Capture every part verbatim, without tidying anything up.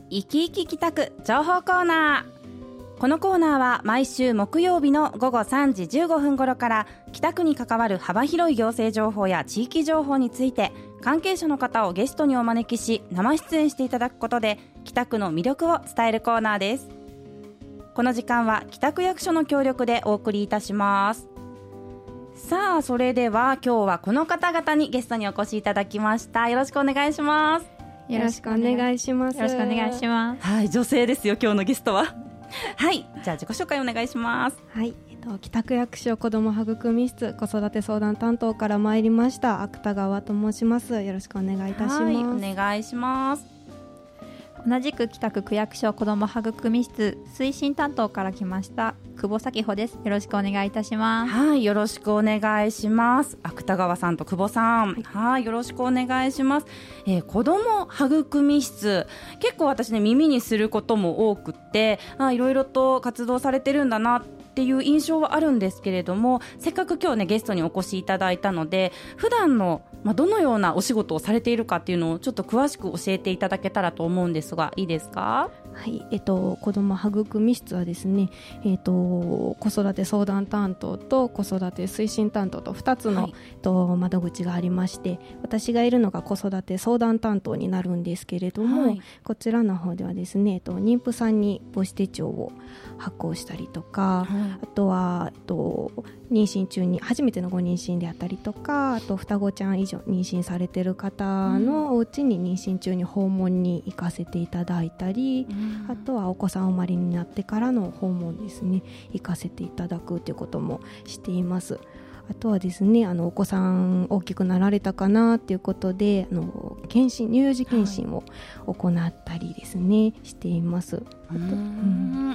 生き生き帰宅情報コーナー。このコーナーは毎週木曜日の午後さんじじゅうごふん頃から北区に関わる幅広い行政情報や地域情報について関係者の方をゲストにお招きし生出演していただくことで北区の魅力を伝えるコーナーです。この時間は北区役所の協力でお送りいたします。さあ、それでは今日はこの方々にゲストにお越しいただきました。よろしくお願いします。 よろしくお願いします。 よろしくお願いします。 はい、女性ですよ今日のゲストは。はい、じゃあ自己紹介お願いします。 はい、えっと、北区役所子ども育み室子育て相談担当から参りました芥川と申します。よろしくお願いいたします。 はい、お願いします。 同じく北区区役所子ども育み室推進担当から来ました久保咲穂です。よろしくお願いいたします。 はい、よろしくお願いします。芥川さんと久保さん、はい、はい、よろしくお願いします。えー、子ども育み室、結構私ね耳にすることも多くってあいろいろと活動されてるんだなっていう印象はあるんですけれども、せっかく今日ねゲストにお越しいただいたので普段の、まあ、どのようなお仕事をされているかっていうのをちょっと詳しく教えていただけたらと思うんですがいいですか？ はい、えっと、子ども育み室はですね、えっと、子育て相談担当と子育て推進担当とふたつの、はい、えっと、窓口がありまして、私がいるのが子育て相談担当になるんですけれども、はい、こちらの方ではですね、えっと、妊婦さんに母子手帳を発行したりとか、はい、あとは、えっと、妊娠中に初めてのご妊娠であったりとか、あと双子ちゃん以上妊娠されている方のお家に妊娠中に訪問に行かせていただいたり、うん、あとはお子さんお生まれになってからの訪問ですね、行かせていただくということもしています。あとはですね、あのお子さん大きくなられたかなということであの検診乳幼児検診を行ったりですね、はい、しています。あと、うん、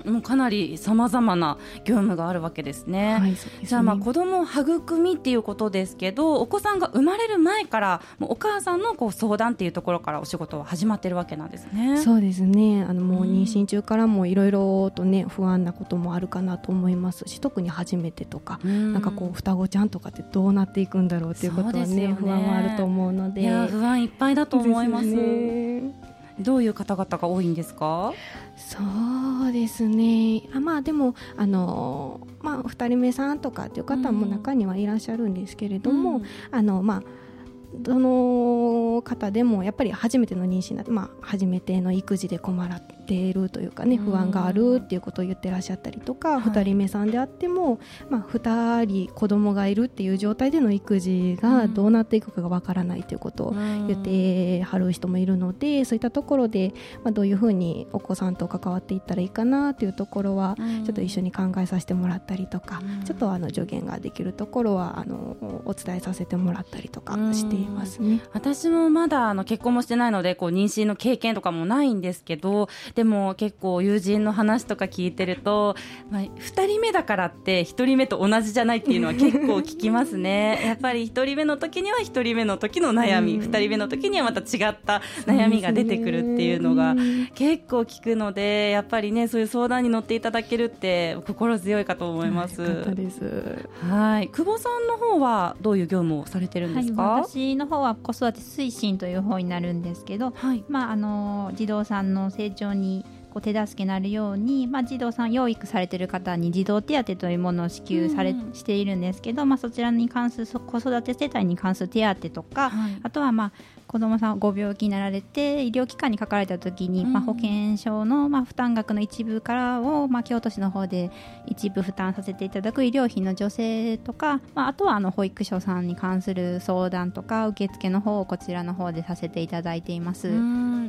もうかなり様々な業務があるわけですね。はい、そうですね。じゃあ、まあ子ども育みっていうことですけど、お子さんが生まれる前からもうお母さんのこう相談っていうところからお仕事は始まってるわけなんですね。 そうですね。あのもう妊娠中からもいろいろとね不安なこともあるかなと思いますし、特に初めてとか、うん、なんかこう双子ちゃんとかってどうなっていくんだろうっていうことは ね, ね不安はあると思うので、 いや不安いっぱいだと思います。どういう方々が多いんですか？ そうですね、あ、まあ、でもあの、まあ、ふたりめさんとかっていう方も中にはいらっしゃるんですけれども、うん、あのまあどの方でもやっぱり初めての妊娠だと、まあ、初めての育児で困っているというかね、不安があるっていうことを言ってらっしゃったりとか、はい、ふたりめさんであっても、まあ、ふたり子供がいるっていう状態での育児がどうなっていくかがわからないということを言ってはる人もいるので、そういったところで、まあ、どういうふうにお子さんと関わっていったらいいかなというところはちょっと一緒に考えさせてもらったりとか、ちょっとあの助言ができるところはあのお伝えさせてもらったりとかしていますね。 私もまだあの結婚もしてないのでこう妊娠の経験とかもないんですけど、でも結構友人の話とか聞いてると、まあ、ふたりめだからってひとりめと同じじゃないっていうのは結構聞きますね。やっぱりひとりめの時にはひとりめの時の悩み、ふたりめの時にはまた違った悩みが出てくるっていうのが結構聞くので、やっぱりねそういう相談に乗っていただけるって心強いかと思います。 よかったです。 はい、久保さんの方はどういう業務をされてるんですか？ はい、私の方は子育て推進という方になるんですけど、はい、まあ、あの児童さんの成長にこう手助けになるように、まあ、児童さん養育されている方に児童手当というものを支給され、うん、しているんですけど、まあ、そちらに関する子育て世帯に関する手当とか、はい、あとはまあ子どもさんご病気になられて医療機関にかかれたときに、うん、まあ、保険証のまあ負担額の一部からを、まあ、京都市の方で一部負担させていただく医療費の助成とか、まあ、あとはあの保育所さんに関する相談とか受付の方をこちらの方でさせていただいています。 うん、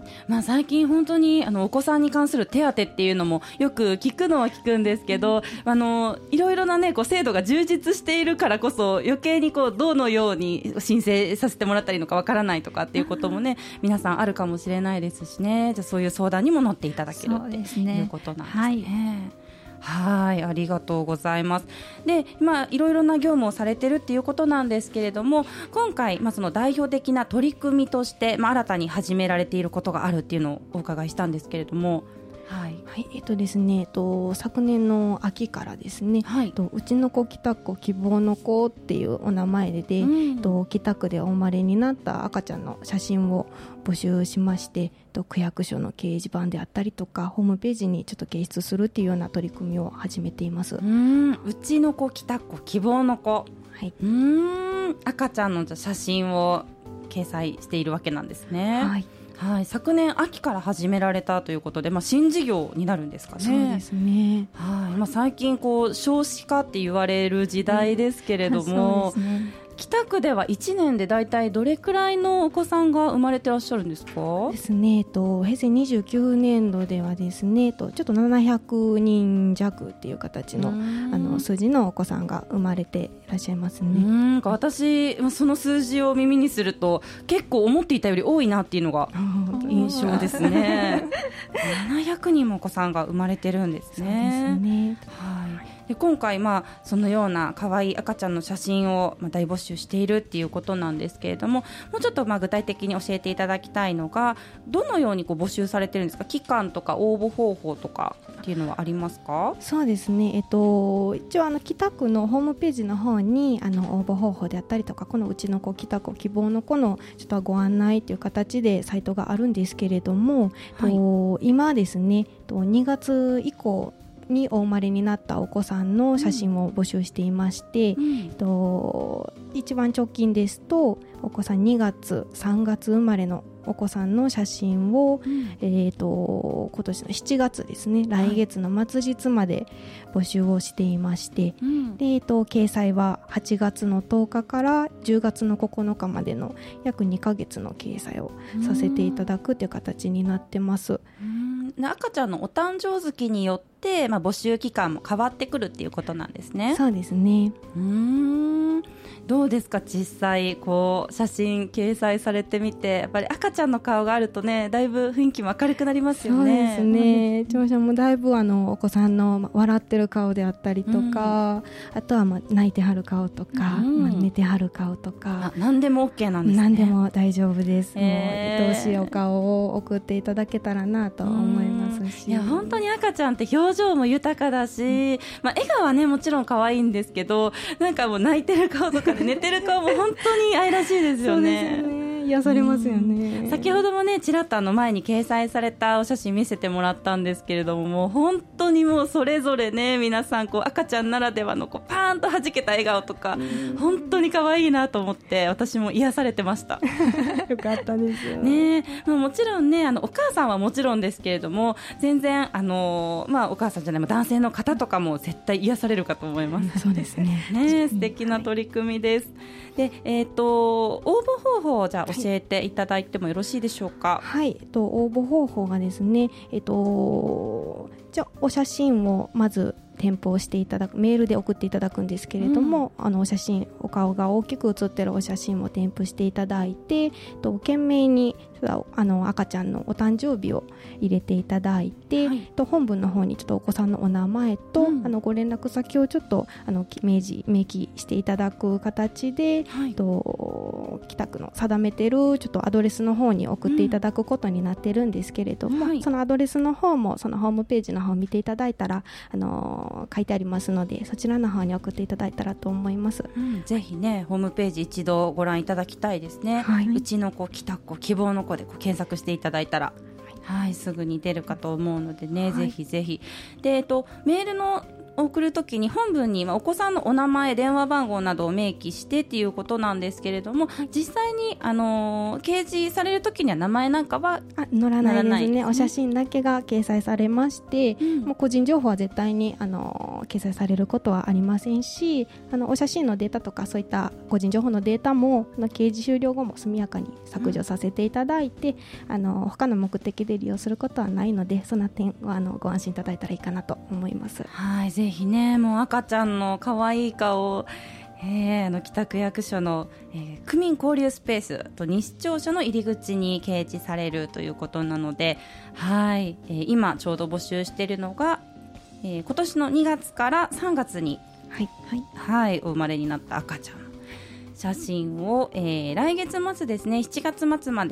まあ、最近本当にあのお子さんに関する手当っていうのもよく聞くのは聞くんですけど、あのいろいろな、ね、こう制度が充実しているからこそ余計にこうどのように申請させてもらったらいいのかわからないとかっていうこともね皆さんあるかもしれないですしね。じゃあそういう相談にも乗っていただけるっていうことなんですね。はい、ありがとうございます。で、今いろいろな業務をされてるっていうことなんですけれども、今回、まあ、その代表的な取り組みとして、まあ、新たに始められていることがあるっていうのをお伺いしたんですけれども。 はいはい、えっとですね、えっと、昨年の秋からですね、はい、えっと、うちの子北区希望の子っていうお名前で、うん、えっと、北区でお生まれになった赤ちゃんの写真を募集しまして、えっと、区役所の掲示板であったりとかホームページにちょっと掲出するっていうような取り組みを始めています。 うん、うちの子北区希望の子、はい、うーん、赤ちゃんの写真を掲載しているわけなんですね。はいはい、昨年秋から始められたということで、まあ、新事業になるんですかね。 そうですね、 はい、まあ、最近こう少子化って言われる時代ですけれども、うん、そうですね、北区ではいちねんでだいたいどれくらいのお子さんが生まれてらっしゃるんですか？ ですね、えっと、平成にじゅうきゅうねんどではですね、えっと、ちょっとななひゃくにん弱っていう形の、あの数字のお子さんが生まれていらっしゃいますね。 うん、なんか私その数字を耳にすると結構思っていたより多いなっていうのが印象ですね。ななひゃくにんもお子さんが生まれてるんですね。 そうですね、 はい、で今回、まあ、そのような可愛い赤ちゃんの写真を、まあ、大募集しているっていうことなんですけれども、もうちょっとまあ具体的に教えていただきたいのが、どのようにこう募集されてるんですか？期間とか応募方法とかっていうのはありますか？ そうですね、えっと、一応あの北区のホームページの方にあの応募方法であったりとか、このうちの子北区希望の子のちょっとご案内という形でサイトがあるんですけれども、はい、と今ですね、とにがつ以降にお生まれになったお子さんの写真を募集していまして、うん、と一番直近ですとお子さんにがつさんがつ生まれのお子さんの写真を、うん、えー、と今年のしちがつですね、来月の末日まで募集をしていまして、うん、で、えー、と掲載ははちがつのとおかからじゅうがつのここのかまでの約にかげつの掲載をさせていただくという形になってます。 うん、赤ちゃんのお誕生月によって、まあ、募集期間も変わってくるっていうことなんですね。 そうですね。 うーん、どうですか、実際こう写真掲載されてみて、やっぱり赤ちゃんの顔があるとね、だいぶ雰囲気も明るくなりますよね。 そうですね、聴者もだいぶあのお子さんの笑ってる顔であったりとか、うん、あとはまあ泣いてはる顔とか、うん、まあ、寝てはる顔とか、 あ、何でも OK なんですね。 何でも大丈夫です。えー、もう愛おしいお顔を送っていただけたらなと思いますし、 いや本当に赤ちゃんって表情も豊かだし、うん、まあ、笑顔はねもちろん可愛いんですけど、なんかもう泣いてる顔とかで寝てる顔も本当に愛らしいですよね。 そうですよね、癒されますよね。 先ほどもねちらっとあの前に掲載されたお写真見せてもらったんですけれども、もう本当にもうそれぞれね、皆さんこう赤ちゃんならではのこうパーンと弾けた笑顔とか、本当に可愛いなと思って私も癒されてました。 よかったですよね。もうもちろんね、あのお母さんはもちろんですけれども、全然あの、まあ、お母さんじゃない男性の方とかも絶対癒されるかと思います。 そうですね。 ね、素敵な取り組みです。はい、で、えーと、応募方法をじゃあ教えていただいてもよろしいでしょうか？ はい、えっと、応募方法がですね、えっと、じゃあお写真をまず添付していただく、メールで送っていただくんですけれども、うん、あのお写真、お顔が大きく写ってるお写真を添付していただいて、と懸命にあの赤ちゃんのお誕生日を入れていただいて、はい、と本文の方にちょっとお子さんのお名前と、うん、あのご連絡先をちょっとあの明示明記していただく形で、はい、と北区の定めてるちょっとアドレスの方に送っていただくことになってるんですけれども、うんはい、そのアドレスの方もそのホームページの方を見ていただいたらあの書いてありますので、そちらの方に送っていただいたらと思います。 うん、ぜひねホームページ一度ご覧いただきたいですね。はい、うちの子北区希望の子でこう検索していただいたら、はい、すぐに出るかと思うのでね、はい、ぜひぜひで、えっと、メールの送るときに本文にお子さんのお名前、電話番号などを明記してっていうことなんですけれども、実際に、あのー、掲示されるときには名前なんかはあ載らないですね。お写真だけが掲載されまして、うん、もう個人情報は絶対に、あのー、掲載されることはありませんし、あのお写真のデータとかそういった個人情報のデータもあの掲示終了後も速やかに削除させていただいて、うん、あの他の目的で利用することはないので、その点はあのご安心いただいたらいいかなと思います。 はい、ぜひね、もう赤ちゃんの可愛い顔を、えー、あの北区役所の、えー、区民交流スペースと西庁舎の入り口に掲示されるということなので、はい、えー、今ちょうど募集しているのが、えー、今年のにがつからさんがつに、はいはいはい、お生まれになった赤ちゃんの写真を、えー、来月末ですね、しちがつ末まで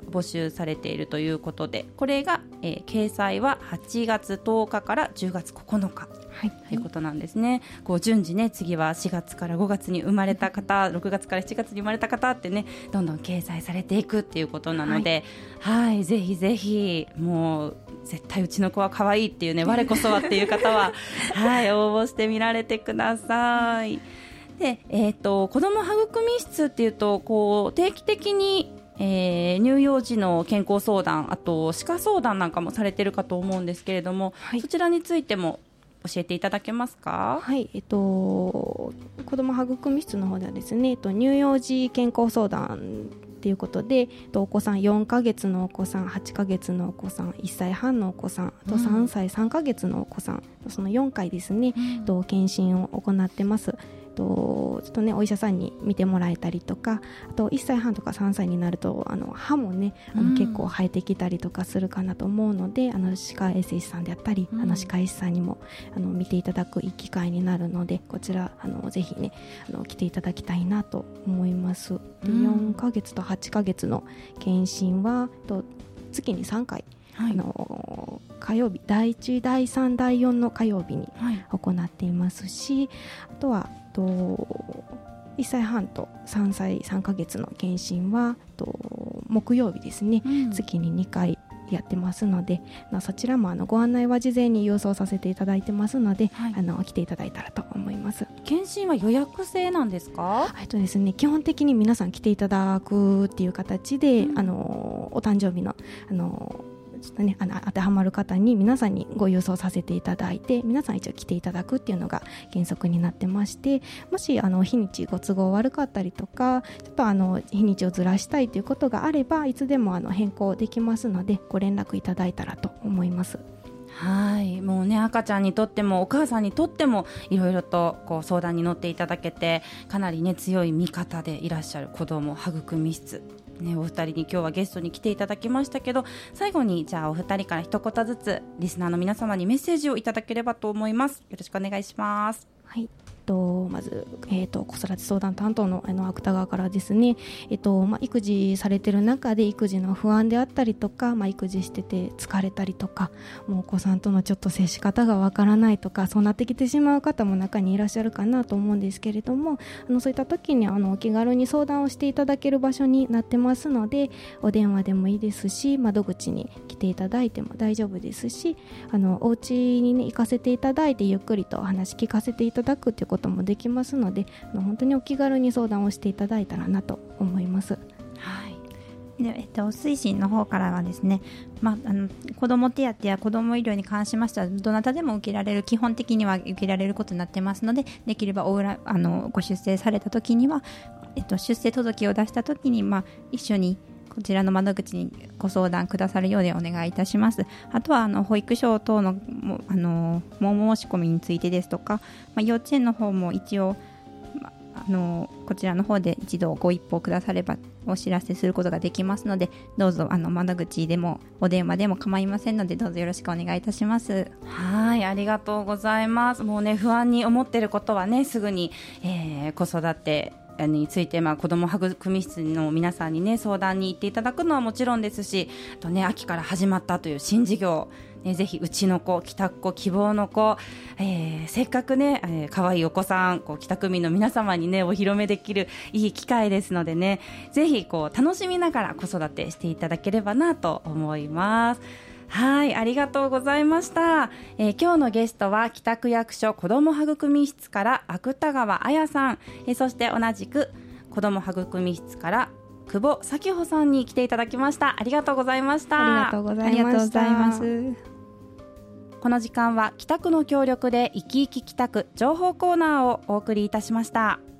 募集されているということで、これが、えー、掲載ははちがつとおかからじゅうがつここのか、はい、ということなんですね。こう順次ね、次はしがつからごがつに生まれた方、ろくがつからしちがつに生まれた方ってね、どんどん掲載されていくっていうことなので、はい、はい、ぜひぜひもう絶対うちの子は可愛いっていうね、我こそはっていう方ははい、応募してみられてください。で、えーと、子ども育み室っていうとこう定期的に、えー、乳幼児の健康相談、あと歯科相談なんかもされてるかと思うんですけれども、はい、そちらについても教えていただけますか？ はい、えっと、子ども育み室の方ではですね、えっと、乳幼児健康相談ということで、お子さんよんかげつのお子さん、はちかげつのお子さん、いっさいはんのお子さん、あとさんさいさんかげつのお子さん、うん、そのよんかいですね、うん、検診を行ってます。とちょっとね、お医者さんに見てもらえたりとか、あといっさいはんとかさんさいになるとあの歯もね、あの結構生えてきたりとかするかなと思うので、うん、あの歯科衛生士さんであったり、うん、あの歯科医師さんにもあの見ていただくいい機会になるので、こちらあのぜひね、あの来ていただきたいなと思います。で、よんかげつとはちかげつの検診はと月にさんかい、はい、あの火曜日、だいいち、だいさん、だいよんの火曜日に行っていますし、はい、あとはといっさいはんとさんさいさんかげつの検診はと木曜日ですね、うん、月ににかいやってますので、そちらもあのご案内は事前に郵送させていただいてますので、はい、あの来ていただいたらと思います。 検診は予約制なんですか？ えっとですね、基本的に皆さん来ていただくっていう形で、うん、あのお誕生日のあのちょっとね、あの当てはまる方に皆さんにご郵送させていただいて、皆さん一応来ていただくっていうのが原則になってまして、もしあの日にちご都合悪かったりとか、ちょっとあの日にちをずらしたいということがあれば、いつでもあの変更できますので、ご連絡いただいたらと思います。 はい、もうね、赤ちゃんにとってもお母さんにとってもいろいろとこう相談に乗っていただけて、かなりね、強い味方でいらっしゃる子ども育み室ね、お二人に今日はゲストに来ていただきましたけど、最後にじゃあお二人から一言ずつリスナーの皆様にメッセージをいただければと思います。よろしくお願いします。 はい、とまず、えー、と子育て相談担当のあの芥川からですね、えーとまあ、育児されてる中で育児の不安であったりとか、まあ、育児してて疲れたりとか、もうお子さんとのちょっと接し方がわからないとか、そうなってきてしまう方も中にいらっしゃるかなと思うんですけれども、あのそういった時にあのお気軽に相談をしていただける場所になってますので、お電話でもいいですし、窓口に来ていただいても大丈夫ですし、あのお家に、ね、行かせていただいてゆっくりとお話聞かせていただくということもできますので、あの本当にお気軽に相談をしていただいたらなと思います。 はい、で、えっと、推進の方からはですね、まあ、あの子ども手当や子ども医療に関しましてはどなたでも受けられる、基本的には受けられることになってますので、できればお裏あのご出生された時には、えっと、出生届を出した時に、まあ、一緒にこちらの窓口にご相談くださるようでお願いいたします。あとはあの保育所等のあの申し込みについてですとか、まあ、幼稚園の方も一応、まあのこちらの方で一度ご一報くださればお知らせすることができますので、どうぞあの窓口でもお電話でも構いませんので、どうぞよろしくお願いいたします。 はい、ありがとうございます。もうね、不安に思っていることはね、すぐに、えー、子育てについて、まあ、子ども育み室の皆さんに、ね、相談に行っていただくのはもちろんですし、あと、ね、秋から始まったという新事業、ね、ぜひうちの子、帰宅子、希望の子、えー、せっかくね、えー、可愛いお子さん、こう帰宅民の皆様に、ね、お披露目できるいい機会ですのでね、ぜひこう楽しみながら子育てしていただければなと思います。はい、ありがとうございました。えー、今日のゲストは北区役所子ども育み室から芥川彩さん、えー、そして同じく子ども育み室から久保咲穂さんに来ていただきました。ありがとうございました。 ありがとうございました。 この時間は北区の協力で生き生き北区情報コーナーをお送りいたしました。